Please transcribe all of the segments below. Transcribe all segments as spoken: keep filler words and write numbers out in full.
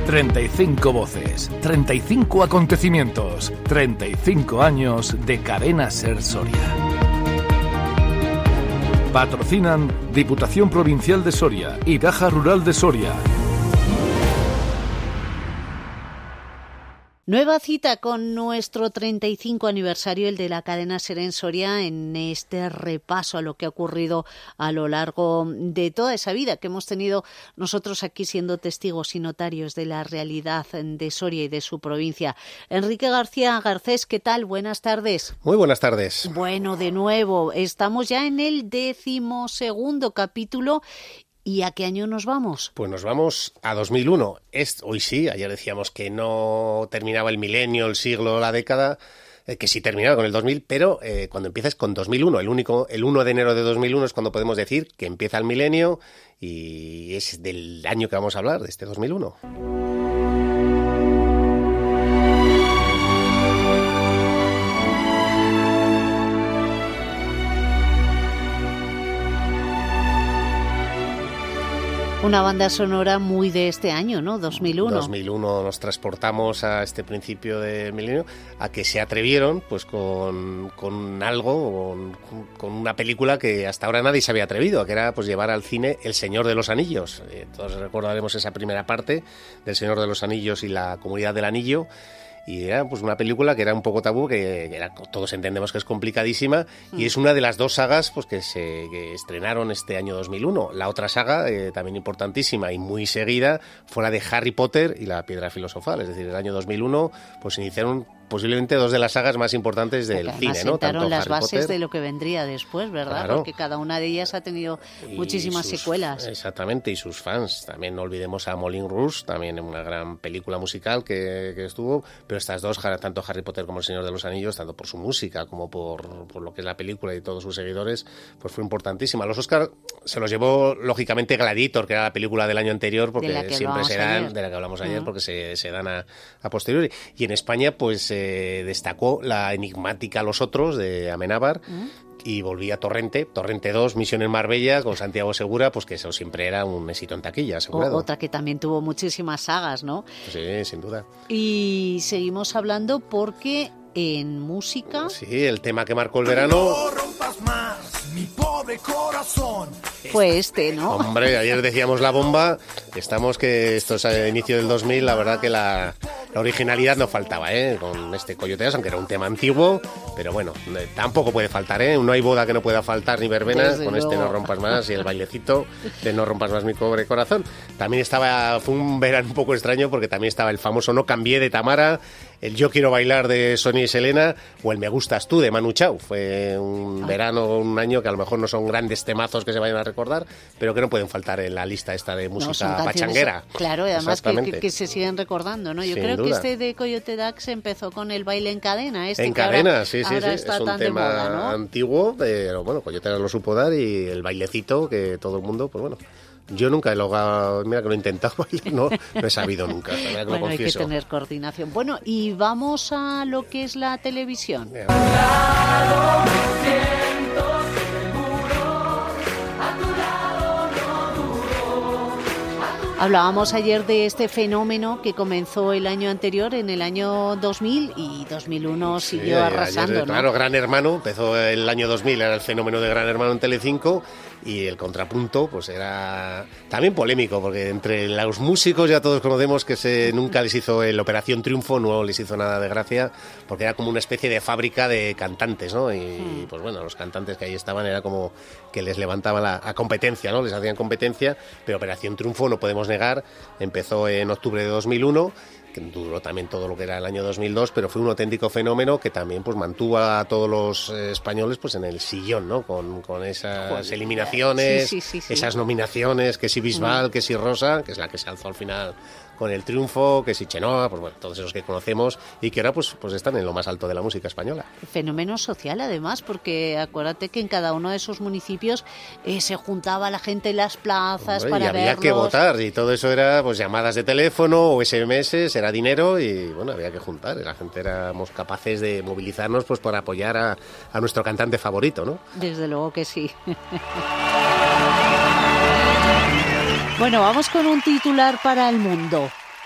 treinta y cinco voces, treinta y cinco acontecimientos, treinta y cinco años de Cadena Ser Soria. Patrocinan Diputación Provincial de Soria y Caja Rural de Soria. Nueva cita con nuestro treinta y cinco aniversario, el de la cadena Ser en Soria, en este repaso a lo que ha ocurrido a lo largo de toda esa vida que hemos tenido nosotros aquí siendo testigos y notarios de la realidad de Soria y de su provincia. Enrique García Garcés, ¿qué tal? Buenas tardes. Muy buenas tardes. Bueno, de nuevo, estamos ya en el decimosegundo capítulo. ¿Y a qué año nos vamos? Pues nos vamos a dos mil uno. Es, hoy sí, ayer decíamos que no terminaba el milenio, el siglo, la década, eh, que sí terminaba con el dos mil, pero eh, cuando empiezas con dos mil uno, el único, el uno de enero de dos mil uno es cuando podemos decir que empieza el milenio y es del año que vamos a hablar, de este dos mil uno. Una banda sonora muy de este año, ¿no? dos mil uno. dos mil uno nos transportamos a este principio de milenio, a que se atrevieron pues con, con algo, con, con una película que hasta ahora nadie se había atrevido, que era pues llevar al cine El Señor de los Anillos. Eh, todos recordaremos esa primera parte del Señor de los Anillos y la Comunidad del Anillo. Y era pues una película que era un poco tabú, que, que era, todos entendemos que es complicadísima, mm. y es una de las dos sagas pues que se que estrenaron este año dos mil uno. La otra saga, eh, también importantísima y muy seguida, fue la de Harry Potter y la Piedra Filosofal. Es decir, el año dos mil uno pues iniciaron posiblemente dos de las sagas más importantes del cine, ¿no? Tanto las Harry bases Potter, de lo que vendría después, ¿verdad? Claro. Porque cada una de ellas ha tenido y muchísimas sus, secuelas. Exactamente, y sus fans. También no olvidemos a Moulin Rouge, también una gran película musical que, que estuvo, pero estas dos, tanto Harry Potter como El Señor de los Anillos, tanto por su música como por, por lo que es la película y todos sus seguidores, pues fue importantísima. Los Oscar se los llevó, lógicamente, Gladiator, que era la película del año anterior, porque siempre se dan, ayer. de la que hablamos ayer, uh-huh. porque se, se dan a, a posteriori. Y en España, pues eh, destacó la enigmática Los Otros, de Amenábar, ¿Mm? y volvía Torrente, Torrente dos, Misión en Marbella, con Santiago Segura, pues que eso siempre era un éxito en taquilla, asegurado. O, otra que también tuvo muchísimas sagas, ¿no? Sí, sin duda. Y seguimos hablando porque en música... Sí, el tema que marcó el verano... No rompas más, mi pobre corazón. Fue este, ¿no? Hombre, ayer decíamos La Bomba, estamos que esto es a inicio del dos mil, la verdad que la... La originalidad no faltaba, ¿eh? Con este Coyoteas, aunque era un tema antiguo, pero bueno, tampoco puede faltar, ¿eh? No hay boda que no pueda faltar, ni verbena, Desde con luego. Este No Rompas Más y el bailecito de No Rompas Más mi pobre corazón. También estaba, fue un verano un poco extraño porque también estaba el famoso No Cambié de Tamara, el Yo Quiero Bailar de Sonia y Selena o el Me Gustas Tú de Manu Chao. Fue un ah. verano, un año que a lo mejor no son grandes temazos que se vayan a recordar, pero que no pueden faltar en la lista esta de música no, pachanguera. Claro, y además que, que, que se siguen recordando, ¿no? Yo Sin creo duda. que este de Coyote Dax empezó con el baile en cadena. Este en cadena, ahora, sí, sí, ahora sí. Está es un tan tema de moda, ¿no? antiguo, pero bueno, Coyote Dax lo supo dar y el bailecito que todo el mundo, pues bueno... Yo nunca he logrado, mira que lo he intentado bailar, no, no he sabido nunca, que bueno, lo confieso. Hay que tener coordinación. Bueno, y vamos a lo que es la televisión. Yeah. Hablábamos ayer de este fenómeno que comenzó el año anterior, en el año dos mil, y dos mil uno sí, siguió arrasando, ayer, ¿no? Claro, Gran Hermano, empezó el año dos mil, era el fenómeno de Gran Hermano en Telecinco, y el contrapunto pues era también polémico, porque entre los músicos ya todos conocemos que se, nunca les hizo el Operación Triunfo, no les hizo nada de gracia, porque era como una especie de fábrica de cantantes, ¿no? Y hmm. pues bueno, los cantantes que ahí estaban era como que les levantaban la a competencia, ¿no? Les hacían competencia, pero Operación Triunfo, no podemos negar, empezó en octubre de dos mil uno, que duró también todo lo que era el año dos mil dos, pero fue un auténtico fenómeno que también pues mantuvo a todos los eh, españoles pues en el sillón, ¿no? Con, con esas Joder. eliminaciones, sí, sí, sí, sí. esas nominaciones, que si Bisbal, mm. que si Rosa, que es la que se alzó al final con el triunfo, que si Chenoa, pues bueno, todos esos que conocemos y que ahora pues, pues están en lo más alto de la música española. Fenómeno social además, porque acuérdate que en cada uno de esos municipios eh, se juntaba la gente en las plazas. Hombre, para y había verlos. que votar y todo eso era pues llamadas de teléfono o ese eme ese, era dinero y bueno, había que juntar. La gente éramos capaces de movilizarnos pues para apoyar a, a nuestro cantante favorito, ¿no? Desde luego que sí. Bueno, vamos con un titular para El Mundo.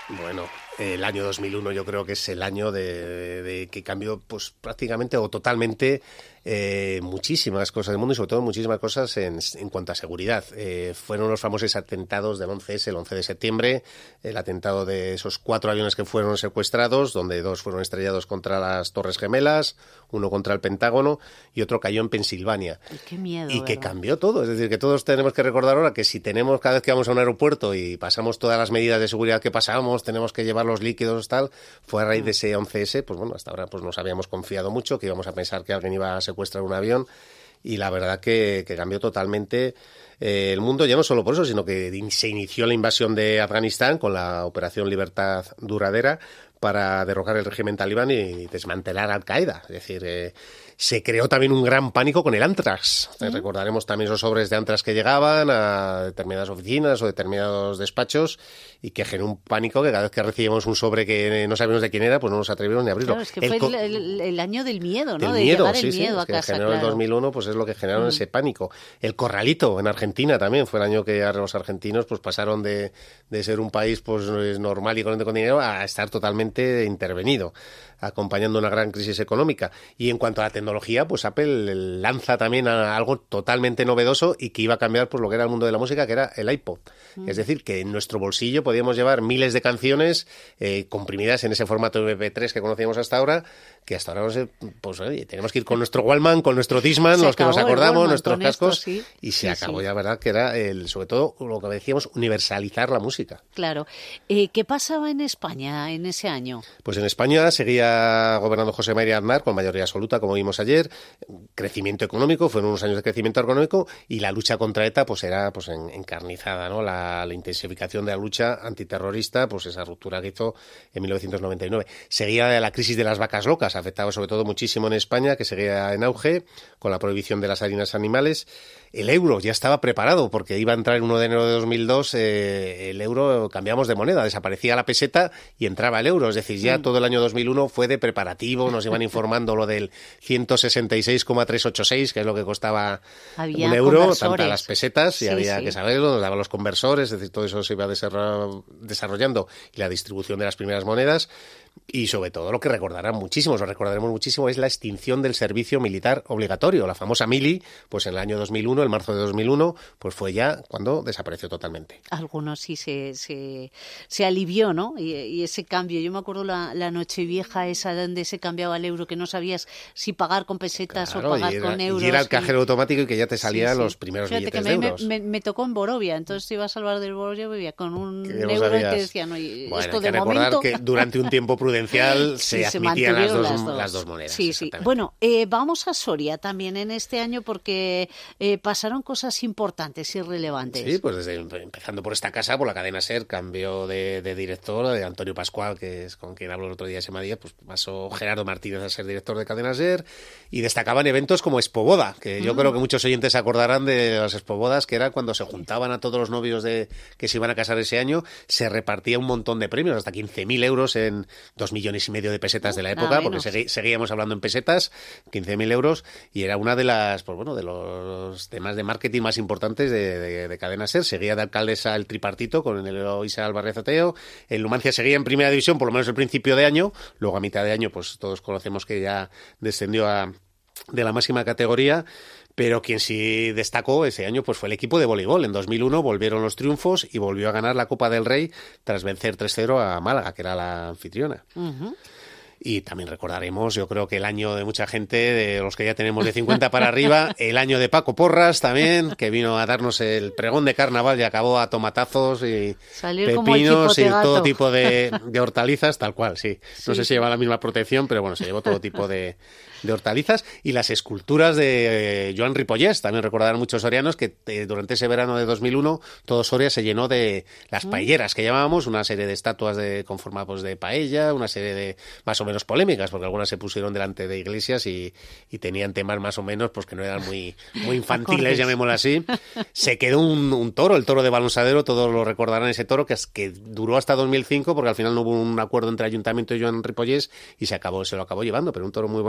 Bueno, el año dos mil uno yo creo que es el año de, de, de que cambió pues prácticamente o totalmente eh, muchísimas cosas del mundo y sobre todo muchísimas cosas en, en cuanto a seguridad. Eh, fueron los famosos atentados del once ese, el once de septiembre, el atentado de esos cuatro aviones que fueron secuestrados, donde dos fueron estrellados contra las Torres Gemelas, uno contra el Pentágono y otro cayó en Pensilvania. Y qué miedo, y que ¿verdad? cambió todo, es decir, que todos tenemos que recordar ahora que si tenemos cada vez que vamos a un aeropuerto y pasamos todas las medidas de seguridad que pasamos, tenemos que llevar los líquidos tal, fue a raíz de ese once ese, pues bueno, hasta ahora pues nos habíamos confiado mucho, que íbamos a pensar que alguien iba a secuestrar un avión y la verdad que, que cambió totalmente eh, el mundo, ya no solo por eso, sino que se inició la invasión de Afganistán con la Operación Libertad Duradera para derrocar el régimen talibán y desmantelar Al Qaeda, es decir, eh, se creó también un gran pánico con el Antrax. ¿Mm? Recordaremos también esos sobres de Antrax que llegaban a determinadas oficinas o determinados despachos y que generó un pánico que cada vez que recibíamos un sobre que no sabíamos de quién era, pues no nos atrevimos ni a abrirlo. Claro, es que el fue el, el, el año del miedo, ¿no? El de miedo, llevar sí, el miedo sí, a es que casa, generó claro. el dos mil uno, pues es lo que generaron mm. ese pánico. El Corralito en Argentina también fue el año que los argentinos pues pasaron de, de ser un país pues normal y corriente con dinero a estar totalmente intervenido, acompañando una gran crisis económica. Y en cuanto a la tecnología, pues Apple lanza también a algo totalmente novedoso y que iba a cambiar pues lo que era el mundo de la música, que era el iPod. Mm. Es decir, que en nuestro bolsillo podíamos llevar miles de canciones eh, comprimidas en ese formato eme pe tres que conocíamos hasta ahora, que hasta ahora no sé, pues oye, tenemos que ir con nuestro Walkman, con nuestro Discman, se los que nos acordamos, nuestros cascos, esto, sí. y se sí, acabó sí. ya, ¿verdad? Que era, el, sobre todo, lo que decíamos, universalizar la música. Claro. Eh, ¿Qué pasaba en España en ese año? Pues en España seguía gobernando José María Aznar con mayoría absoluta, como vimos ayer, crecimiento económico, fueron unos años de crecimiento económico y la lucha contra ETA pues era pues en, encarnizada, ¿no? La, la intensificación de la lucha antiterrorista, pues esa ruptura que hizo en mil novecientos noventa y nueve. Seguía la crisis de las vacas locas, afectaba sobre todo muchísimo en España, que seguía en auge, con la prohibición de las harinas animales. El euro ya estaba preparado, porque iba a entrar el uno de enero de dos mil dos, eh, el euro, cambiamos de moneda, desaparecía la peseta y entraba el euro, es decir, ya mm. todo el año dos mil uno fue de preparativo, nos iban informando lo del ciento sesenta y seis coma trescientos ochenta y seis, que es lo que costaba había un euro, tantas las pesetas, y sí, había sí. que saberlo, nos daban los conversores, es decir, todo eso se iba desarrollando, y la distribución de las primeras monedas. Y sobre todo lo que recordarán muchísimos, lo recordaremos muchísimo, es la extinción del servicio militar obligatorio. La famosa mili, pues en el año dos mil uno, en marzo de dos mil uno, pues fue ya cuando desapareció totalmente. Algunos sí se, se, se alivió, ¿no? Y, y ese cambio, yo me acuerdo la, la Nochevieja esa donde se cambiaba al euro, que no sabías si pagar con pesetas claro, o pagar y era, con euros. Y era el cajero y... automático y que ya te salían sí, sí. los primeros Fíjate billetes que de me, euros. Me, me, me tocó en Borovia, entonces te ibas a salvar del Borovia con un no euro sabías. y te decían, oye, bueno, esto hay de que recordar momento... que durante un tiempo prudencial se, sí, se admitían las dos, las, dos. las dos monedas. Sí, sí. Bueno, eh, vamos a Soria también en este año porque eh, pasaron cosas importantes y relevantes. Sí, pues desde empezando por esta casa, por la cadena SER, cambio de, de director, de Antonio Pascual, que es con quien hablo el otro día ese día, pues pasó Gerardo Martínez a ser director de cadena SER y destacaban eventos como Expoboda, que yo mm. creo que muchos oyentes se acordarán de las Expobodas, que era cuando se juntaban a todos los novios de que se iban a casar ese año, se repartía un montón de premios, hasta quince mil euros en dos millones y medio de pesetas de la época, porque segui, seguíamos hablando en pesetas, quince mil euros, y era una de las, pues bueno, de los temas de marketing más importantes de, de, de cadena SER. Seguía de alcaldesa el tripartito con el Eloísa Álvarez Oteo, el Numancia seguía en primera división, por lo menos el principio de año, luego a mitad de año, pues todos conocemos que ya descendió a de la máxima categoría. Pero quien sí destacó ese año pues fue el equipo de voleibol. En dos mil uno volvieron los triunfos y volvió a ganar la Copa del Rey tras vencer tres cero a Málaga, que era la anfitriona. Uh-huh. Y también recordaremos, yo creo que el año de mucha gente, de los que ya tenemos de cincuenta para arriba, el año de Paco Porras también, que vino a darnos el pregón de carnaval y acabó a tomatazos y Salir pepinos y todo tipo de, de hortalizas, tal cual, sí. No sí. sé si lleva la misma protección, pero bueno, se llevó todo tipo de, de hortalizas. Y las esculturas de eh, Joan Ripollès, también recordarán muchos sorianos que eh, durante ese verano de dos mil uno todo Soria se llenó de las paelleras que llamábamos, una serie de estatuas de, con forma pues, de paella, una serie de más o menos polémicas, porque algunas se pusieron delante de iglesias y, y tenían temas más o menos pues que no eran muy, muy infantiles, llamémoslo así. Se quedó un, un toro, el toro de Balonsadero, todos lo recordarán, ese toro que, que duró hasta dos mil cinco, porque al final no hubo un acuerdo entre Ayuntamiento y Joan Ripollès y se acabó, se lo acabó llevando, pero un toro muy bonito, la verdad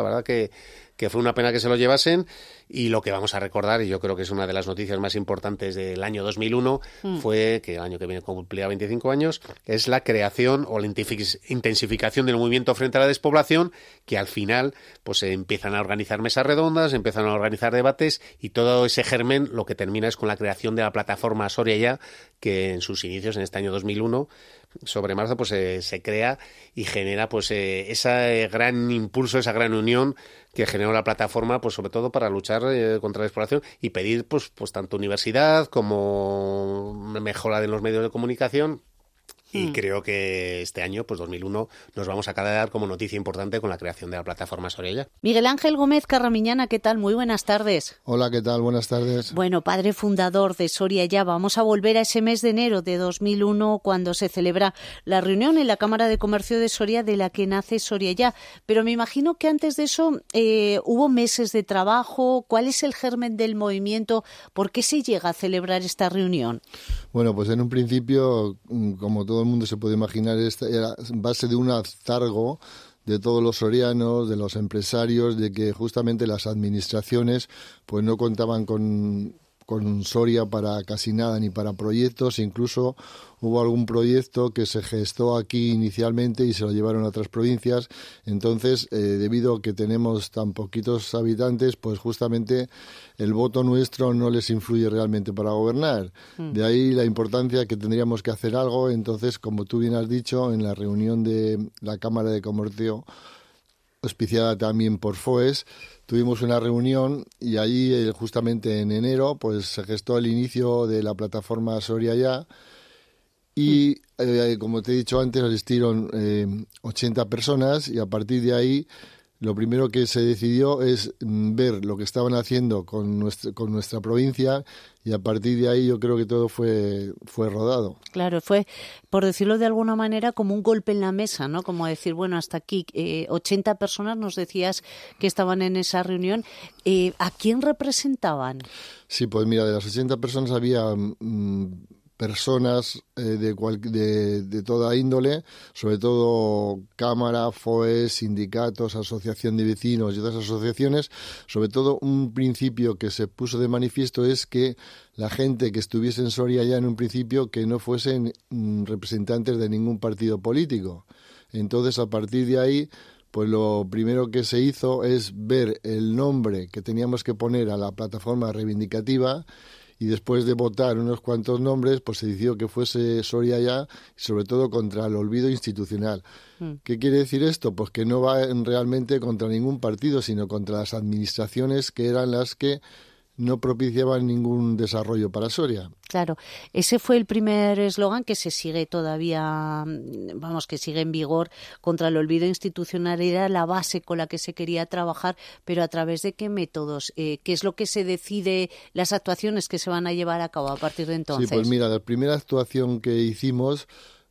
verdad que, que fue una pena que se lo llevasen. Y lo que vamos a recordar, y yo creo que es una de las noticias más importantes del año dos mil uno, mm. fue que el año que viene cumplía veinticinco años, es la creación o la intensificación del movimiento frente a la despoblación, que al final pues se empiezan a organizar mesas redondas, empiezan a organizar debates, y todo ese germen lo que termina es con la creación de la plataforma Soria Ya, que en sus inicios, en este año dos mil uno, sobre marzo, pues eh, se crea y genera pues eh, ese gran impulso, esa gran unión que generó la plataforma, pues sobre todo para luchar eh, contra la exploración y pedir pues pues tanto universidad como mejora de los medios de comunicación. Y mm. creo que este año, pues dos mil uno, nos vamos a quedar como noticia importante con la creación de la plataforma Soria Ya. Miguel Ángel Gómez Carramiñana, ¿qué tal? Muy buenas tardes. Hola, ¿qué tal? Buenas tardes. Bueno, padre fundador de Soria Ya, vamos a volver a ese mes de enero de dos mil uno, cuando se celebra la reunión en la Cámara de Comercio de Soria, de la que nace Soria Ya. Pero me imagino que antes de eso eh, hubo meses de trabajo. ¿Cuál es el germen del movimiento? ¿Por qué se llega a celebrar esta reunión? Bueno, pues en un principio, como todo el mundo se puede imaginar, esta era base de un hartazgo de todos los sorianos, de los empresarios, de que justamente las administraciones pues no contaban con, con Soria para casi nada, ni para proyectos. Incluso hubo algún proyecto que se gestó aquí inicialmente y se lo llevaron a otras provincias. Entonces, eh, debido a que tenemos tan poquitos habitantes, pues justamente el voto nuestro no les influye realmente para gobernar. Mm. De ahí la importancia que tendríamos que hacer algo. Entonces, como tú bien has dicho, en la reunión de la Cámara de Comercio, auspiciada también por FOES, tuvimos una reunión y allí, eh, justamente en enero, pues se gestó el inicio de la plataforma Soria Ya. Y, eh, como te he dicho antes, asistieron eh, ochenta personas, y a partir de ahí lo primero que se decidió es mm, ver lo que estaban haciendo con nuestra, con nuestra provincia, y a partir de ahí yo creo que todo fue, fue rodado. Claro, fue, por decirlo de alguna manera, como un golpe en la mesa, ¿no? Como decir, bueno, hasta aquí, eh, ochenta personas nos decías que estaban en esa reunión. Eh, ¿A quién representaban? Sí, pues mira, de las ochenta personas había Mm, personas eh, de, cual, de, de toda índole, sobre todo Cámara, FOES, sindicatos, Asociación de Vecinos y otras asociaciones. Sobre todo, un principio que se puso de manifiesto es que la gente que estuviese en Soria Ya, en un principio, que no fuesen mm, representantes de ningún partido político. Entonces, a partir de ahí, pues lo primero que se hizo es ver el nombre que teníamos que poner a la plataforma reivindicativa. Y después de votar unos cuantos nombres, pues se decidió que fuese Soria Ya, y sobre todo contra el olvido institucional. Mm. ¿Qué quiere decir esto? Pues que no va realmente contra ningún partido, sino contra las administraciones, que eran las que no propiciaban ningún desarrollo para Soria. Claro, ese fue el primer eslogan que se sigue todavía, vamos, que sigue en vigor, contra el olvido institucional. Era la base con la que se quería trabajar, pero ¿a través de qué métodos? Eh, ¿Qué es lo que se decide, las actuaciones que se van a llevar a cabo a partir de entonces? Sí, pues mira, la primera actuación que hicimos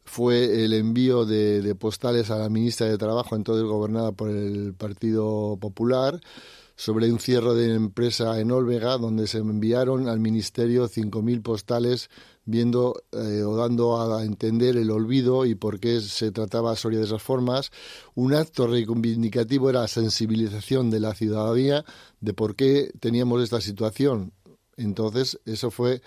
fue el envío de, de postales a la ministra de Trabajo, entonces gobernada por el Partido Popular, sobre un cierre de empresa en Olvega, donde se enviaron al Ministerio cinco mil postales viendo eh, o dando a entender el olvido y por qué se trataba a Soria de esas formas. Un acto reivindicativo era la sensibilización de la ciudadanía de por qué teníamos esta situación. Entonces, eso fue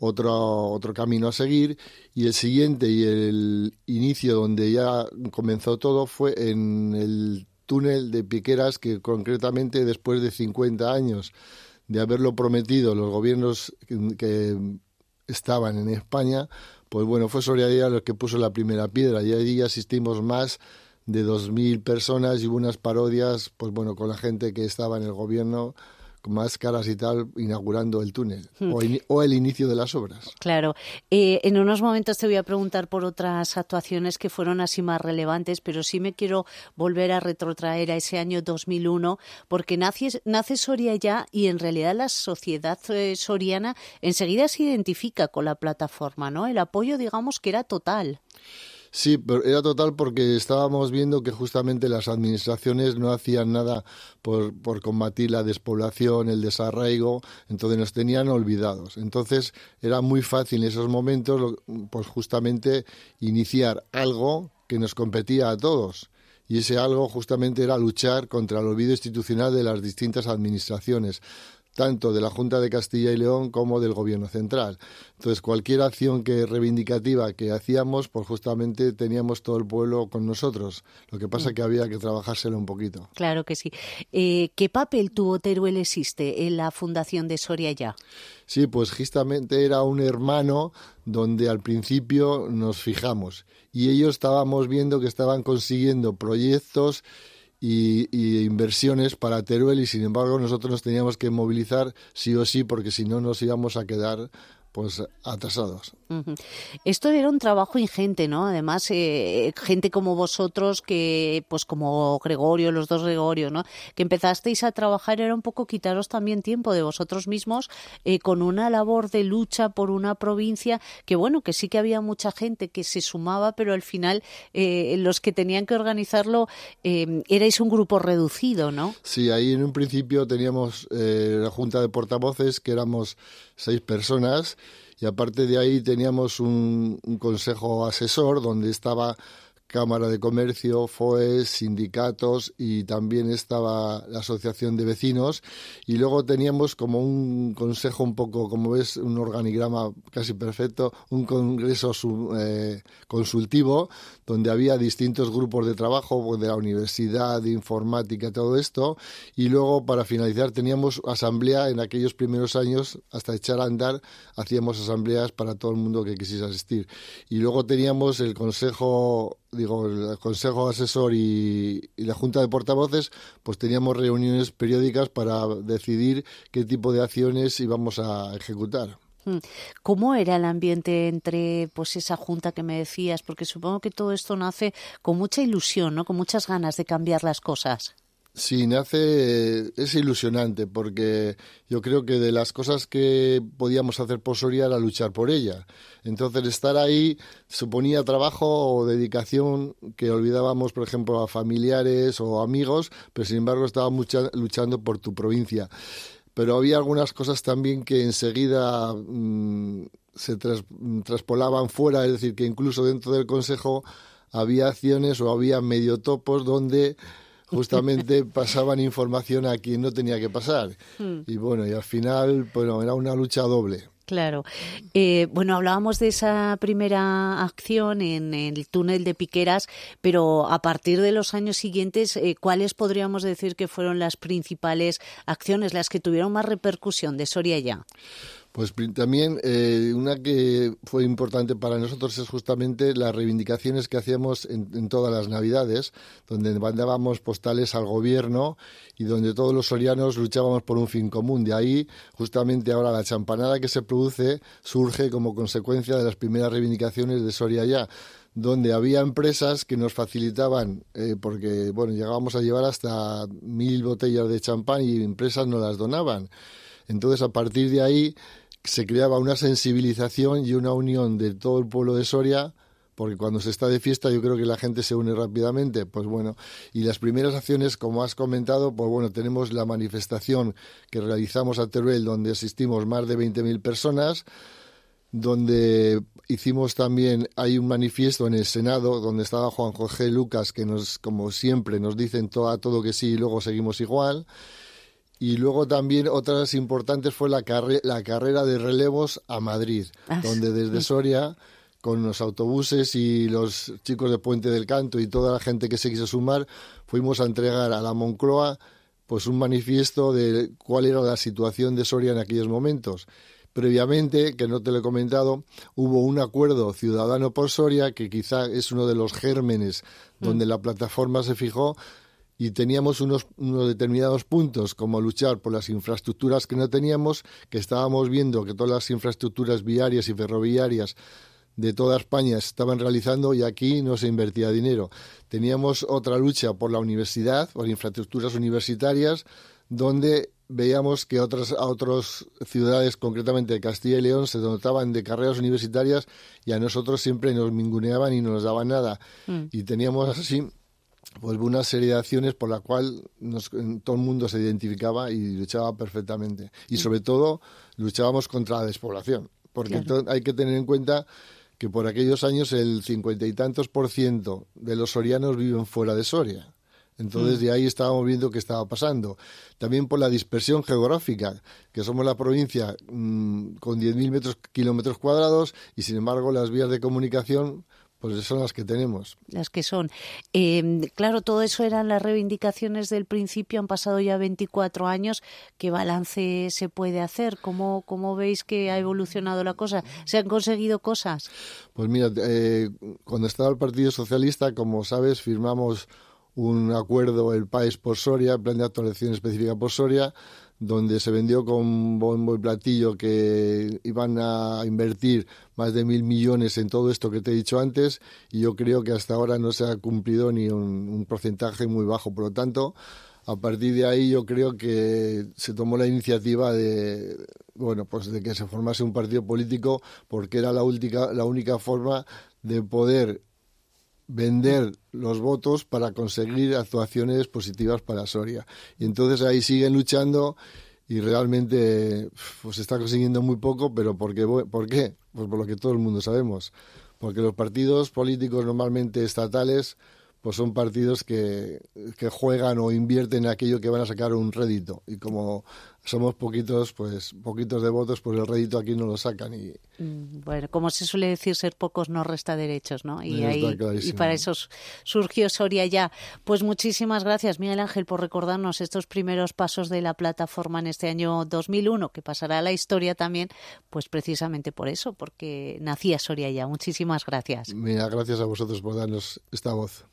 otro, otro camino a seguir. Y el siguiente y el inicio donde ya comenzó todo fue en el túnel de Piqueras, que concretamente después de cincuenta años de haberlo prometido los gobiernos que, que estaban en España, pues bueno, fue Soria Ya los que puso la primera piedra, y allí asistimos más de dos mil personas y hubo unas parodias, pues bueno, con la gente que estaba en el gobierno, con máscaras y tal, inaugurando el túnel hmm. o, in, o el inicio de las obras. Claro. Eh, en unos momentos te voy a preguntar por otras actuaciones que fueron así más relevantes, pero sí me quiero volver a retrotraer a ese año dos mil uno, porque nace, nace Soria Ya, y en realidad la sociedad eh, soriana enseguida se identifica con la plataforma, ¿no? El apoyo, digamos, que era total. Sí, pero era total porque estábamos viendo que justamente las administraciones no hacían nada por, por combatir la despoblación, el desarraigo, entonces nos tenían olvidados. Entonces era muy fácil en esos momentos, pues justamente iniciar algo que nos competía a todos. y ese algo justamente era luchar contra el olvido institucional de las distintas administraciones, tanto de la Junta de Castilla y León como del Gobierno central. Entonces, cualquier acción que reivindicativa que hacíamos, pues justamente teníamos todo el pueblo con nosotros. Lo que pasa es que había que trabajárselo un poquito. Claro que sí. Eh, ¿Qué papel tuvo Teruel Existe en la fundación de Soria Ya? Sí, pues justamente era un hermano donde al principio nos fijamos. Y ellos estábamos viendo que estaban consiguiendo proyectos Y, y inversiones para Teruel, y sin embargo nosotros nos teníamos que movilizar sí o sí, porque si no nos íbamos a quedar pues atrasados. Uh-huh. Esto era un trabajo ingente, ¿no? Además, eh, gente como vosotros, que pues como Gregorio, los dos Gregorios, ¿no? Que empezasteis a trabajar, era un poco quitaros también tiempo de vosotros mismos, eh, con una labor de lucha por una provincia que, bueno, que sí que había mucha gente que se sumaba, pero al final eh, los que tenían que organizarlo eh, erais un grupo reducido, ¿no? Sí, ahí en un principio teníamos eh, la Junta de Portavoces, que éramos seis personas, y aparte de ahí teníamos un, un consejo asesor donde estaba Cámara de Comercio, F O E S, sindicatos, y también estaba la Asociación de Vecinos, y luego teníamos como un consejo un poco, como ves, un organigrama casi perfecto, un congreso eh, consultivo, donde había distintos grupos de trabajo, de la universidad, de informática, todo esto, y luego para finalizar teníamos asamblea en aquellos primeros años, hasta echar a andar, hacíamos asambleas para todo el mundo que quisiese asistir. Y luego teníamos el consejo digo, el Consejo Asesor y, y la Junta de Portavoces, pues teníamos reuniones periódicas para decidir qué tipo de acciones íbamos a ejecutar. ¿Cómo era el ambiente entre pues esa junta que me decías? Porque supongo que todo esto nace con mucha ilusión, ¿no? Con muchas ganas de cambiar las cosas. Sí, nace, es ilusionante, porque yo creo que de las cosas que podíamos hacer por Soria era luchar por ella. Entonces, estar ahí suponía trabajo o dedicación que olvidábamos, por ejemplo, a familiares o amigos, pero sin embargo estábamos luchando por tu provincia. Pero había algunas cosas también que enseguida mmm, se tras, traspolaban fuera, es decir, que incluso dentro del Consejo había acciones o había mediotopos donde justamente pasaban información a quien no tenía que pasar. Mm. Y bueno, y al final, bueno, era una lucha doble. Claro. Eh, bueno, hablábamos de esa primera acción en el túnel de Piqueras, pero a partir de los años siguientes, eh, ¿cuáles podríamos decir que fueron las principales acciones, las que tuvieron más repercusión de Soria Ya? Pues también eh, una que fue importante para nosotros es justamente las reivindicaciones que hacíamos en, en todas las Navidades, donde mandábamos postales al gobierno y donde todos los sorianos luchábamos por un fin común. De ahí, justamente ahora, la champanada que se produce surge como consecuencia de las primeras reivindicaciones de Soria Ya, donde había empresas que nos facilitaban, eh, porque bueno, llegábamos a llevar hasta mil botellas de champán y empresas nos las donaban. Entonces, a partir de ahí se creaba una sensibilización y una unión de todo el pueblo de Soria, porque cuando se está de fiesta yo creo que la gente se une rápidamente. Pues bueno, y las primeras acciones, como has comentado, pues bueno, tenemos la manifestación que realizamos a Teruel, donde asistimos más de veinte mil personas, donde hicimos también, hay un manifiesto en el Senado, donde estaba Juan José Lucas, que nos, como siempre, nos dicen todo, a todo que sí y luego seguimos igual. Y luego también otras importantes fue la, carre- la carrera de relevos a Madrid, ah, donde desde Soria, con los autobuses y los chicos de Puente del Canto y toda la gente que se quiso sumar, fuimos a entregar a la Moncloa pues un manifiesto de cuál era la situación de Soria en aquellos momentos. Previamente, que no te lo he comentado, hubo un acuerdo ciudadano por Soria, que quizá es uno de los gérmenes donde mm. la plataforma se fijó, y teníamos unos, unos determinados puntos, como luchar por las infraestructuras que no teníamos, que estábamos viendo que todas las infraestructuras viarias y ferroviarias de toda España se estaban realizando y aquí no se invertía dinero. Teníamos otra lucha por la universidad, por infraestructuras universitarias, donde veíamos que otras, a otras ciudades, concretamente de Castilla y León, se dotaban de carreras universitarias y a nosotros siempre nos minguneaban y no nos daban nada. Mm. Y teníamos así pues una serie de acciones por la cual nos, todo el mundo se identificaba y luchaba perfectamente. Y sobre todo luchábamos contra la despoblación, porque claro. to- hay que tener en cuenta que por aquellos años el cincuenta y tantos por ciento de los sorianos viven fuera de Soria. Entonces, de ahí estábamos viendo qué estaba pasando. También por la dispersión geográfica, que somos la provincia mmm, con diez mil metros, kilómetros cuadrados y, sin embargo, las vías de comunicación pues son las que tenemos. Las que son. Eh, claro, todo eso eran las reivindicaciones del principio, han pasado ya veinticuatro años. ¿Qué balance se puede hacer? ¿Cómo, cómo veis que ha evolucionado la cosa? ¿Se han conseguido cosas? Pues mira, eh, cuando estaba el Partido Socialista, como sabes, firmamos un acuerdo, el País por Soria, el Plan de Actuación Específica por Soria, donde se vendió con bombo y platillo que iban a invertir más de mil millones en todo esto que te he dicho antes, y yo creo que hasta ahora no se ha cumplido ni un, un porcentaje muy bajo. Por lo tanto, a partir de ahí yo creo que se tomó la iniciativa de, bueno, pues de que se formase un partido político, porque era la única, la única forma de poder vender los votos para conseguir actuaciones positivas para Soria. Y entonces ahí siguen luchando y realmente pues se está consiguiendo muy poco, pero ¿por qué? ¿Por qué? Pues por lo que todo el mundo sabemos. Porque los partidos políticos normalmente estatales pues son partidos que, que juegan o invierten en aquello que van a sacar un rédito. Y como somos poquitos, pues poquitos de votos, pues el rédito aquí no lo sacan. Y bueno, como se suele decir, ser pocos no resta derechos, ¿no? Y, está ahí, clarísimo. Y para eso surgió Soria ya. Pues muchísimas gracias, Miguel Ángel, por recordarnos estos primeros pasos de la plataforma en este año dos mil uno, que pasará a la historia también, pues precisamente por eso, porque nacía Soria ya. Muchísimas gracias. Mira, gracias a vosotros por darnos esta voz.